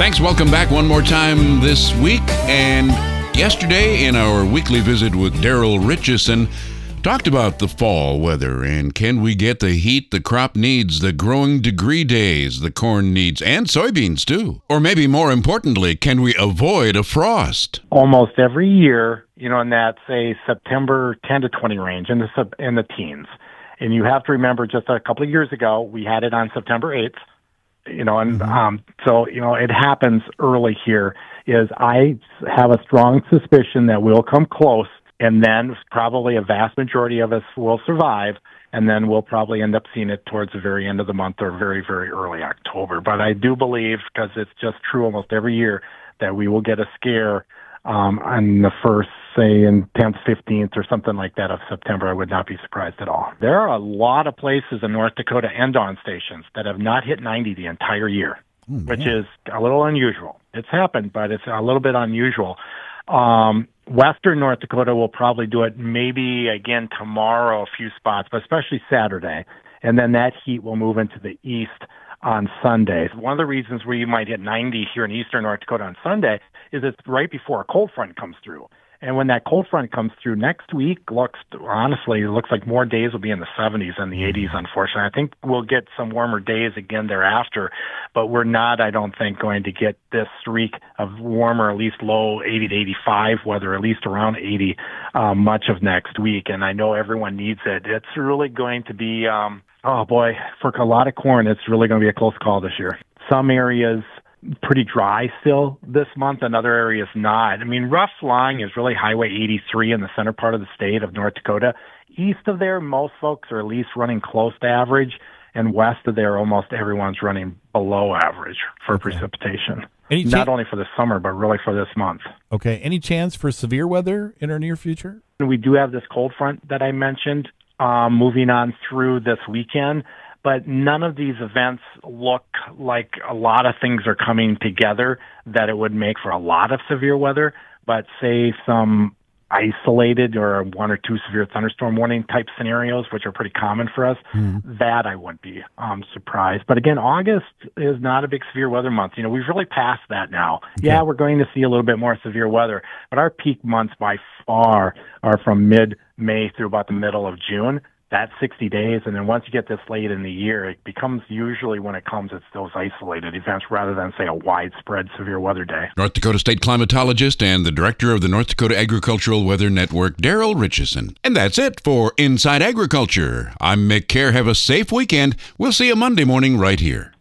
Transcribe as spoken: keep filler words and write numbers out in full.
Thanks. Welcome back one more time this week. And yesterday in our weekly visit with Daryl Richardson, talked about the fall weather and can we get the heat the crop needs, the growing degree days the corn needs, and soybeans too. Or maybe more importantly, can we avoid a frost? Almost every year, you know, in that, say, September ten to twenty range, in the, sub, in the teens. And you have to remember just a couple of years ago, we had it on September eighth. You know, and Mm-hmm. um, so, you know, it happens early here, is I have a strong suspicion that we'll come close, and then probably a vast majority of us will survive, and then we'll probably end up seeing it towards the very end of the month or very, very early October. But I do believe, because it's just true almost every year, that we will get a scare um, on the first, say, in tenth, fifteenth, or something like that of September. I would not be surprised at all. There are a lot of places in North Dakota and on stations that have not hit ninety the entire year, Oh, which is a little unusual. It's happened, but it's a little bit unusual. Um, Western North Dakota will probably do it maybe again tomorrow, a few spots, but especially Saturday. And then that heat will move into the east on Sunday. One of the reasons where you might hit ninety here in eastern North Dakota on Sunday is it's right before a cold front comes through. And when that cold front comes through next week, looks honestly, it looks like more days will be in the seventies and the eighties, unfortunately. I think we'll get some warmer days again thereafter, but we're not, I don't think, going to get this streak of warmer, at least low eighty to eighty-five weather, at least around eighty, uh, much of next week. And I know everyone needs it. It's really going to be, um, oh boy, for a lot of corn, it's really going to be a close call this year. Some areas pretty dry still this month, and other areas not. I mean, rough flying is really Highway eighty-three in the center part of the state of North Dakota. East of there, most folks are at least running close to average, and west of there, almost everyone's running below average for Okay. precipitation. Any Not chan- only for the summer, but really for this month. Okay. Any chance for severe weather in our near future? We do have this cold front that I mentioned um, moving on through this weekend, but none of these events look like a lot of things are coming together that it would make for a lot of severe weather. But say some isolated or one or two severe thunderstorm warning type scenarios, which are pretty common for us, Mm-hmm. that I wouldn't be um, surprised. But again, August is not a big severe weather month. You know, we've really passed that now. Okay. Yeah, we're going to see a little bit more severe weather, but our peak months by far are from mid-May through about the middle of June. That's sixty days, and then once you get this late in the year, it becomes usually when it comes, it's those isolated events rather than, say, a widespread severe weather day. North Dakota State climatologist and the director of the North Dakota Agricultural Weather Network, Daryl Richardson. And that's it for Inside Agriculture. I'm Mick Kerr. Have a safe weekend. We'll see you Monday morning right here.